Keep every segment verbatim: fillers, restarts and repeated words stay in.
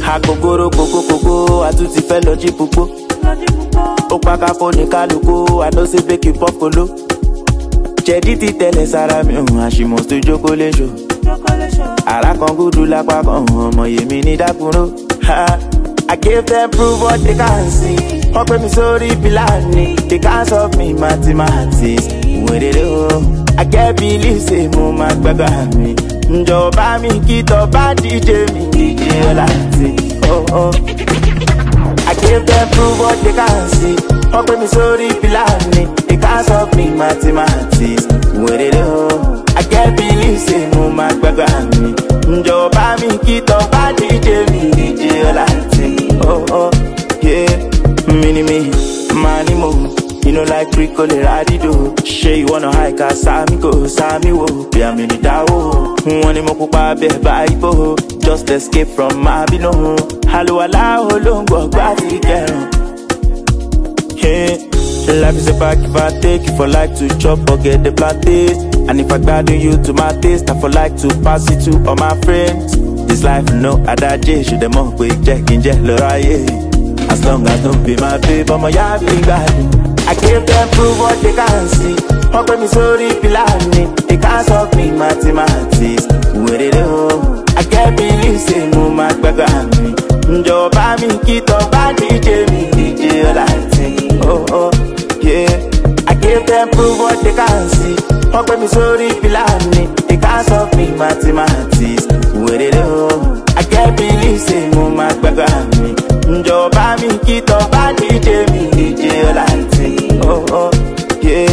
Akokoro koko koko, I too ti fẹ́ lọ jí pupo. Ó pa kápó ní kálukú, I know say make you pop kolo. Jẹ̀dí ti tẹ̀lẹ̀ sára mi, àṣìmọ̀ tó jókòó lé ṣo. Àrà kan gúdú lápá kan, ọmọ yèmí ní dákúrò. I gave them proof what they can't see. Wọ́n pè mí sórí Pilani, they can't solve me mathematics. Wèrè lé o, I get believe say mo máa gbàgbà mi. Njọba mi kí tọba D J mi, D J Ọláìtì. Oh oh. I gave them proof what they can't see. Wọ́n pè mí sórí Pilani, they can't solve me mathematics. Wèrè lé o, I get believe say mo máa gbàgbà mi. Njọba mi kí tọba D J mi, D J Ọláìtì. Oh oh, yeah. Mini me, money mo. You know like Rico Leradido. She you wanna hike a Sami go, Sami wo. Be a mini dawo. One mo kupa be baibo. Just escape from Mabino. Hello ala olongo gbati kẹrun. Yeah. Life is a pack if I take it for like to chop or get the plantain. And if I gbadun you to my taste, I for like to pass it to all my friends. This life no adaje, should them up with Jack in Jelloraye. As long as don't be my babe, I'm a yabi bad. I gave them proof what they can't see. Wọ́n pè mí sórí Pilani, they can't solve me mathematics. Wèrè lé o, I get believe say mo máa gbàgbà mi. Njọba mi kí tọba D J mi, D J Ọláìtì. Oh oh, yeah. I gave them proof what they can't see. Wọ́n pè mí sórí Pilani, they can't solve me mathematics. Wèrè lé o, I get believe say mo máa gbàgbà mi. Njọba mi kí tọba D J mi, D J Ọláìtì. Oh oh, yeah.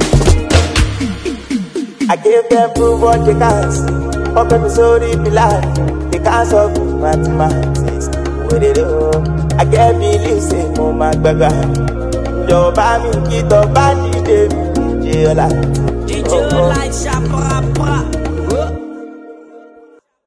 I gave them proof what they can't see. Wọ́n pè mí sórí Pilani, they can't solve me mathematics. Wèrè lé o, I get believe say mo máa gbàgbà mi. Njọba mi kí tọba D J mi, D J Ọláìtì. D J Ọláìtì, pra pra.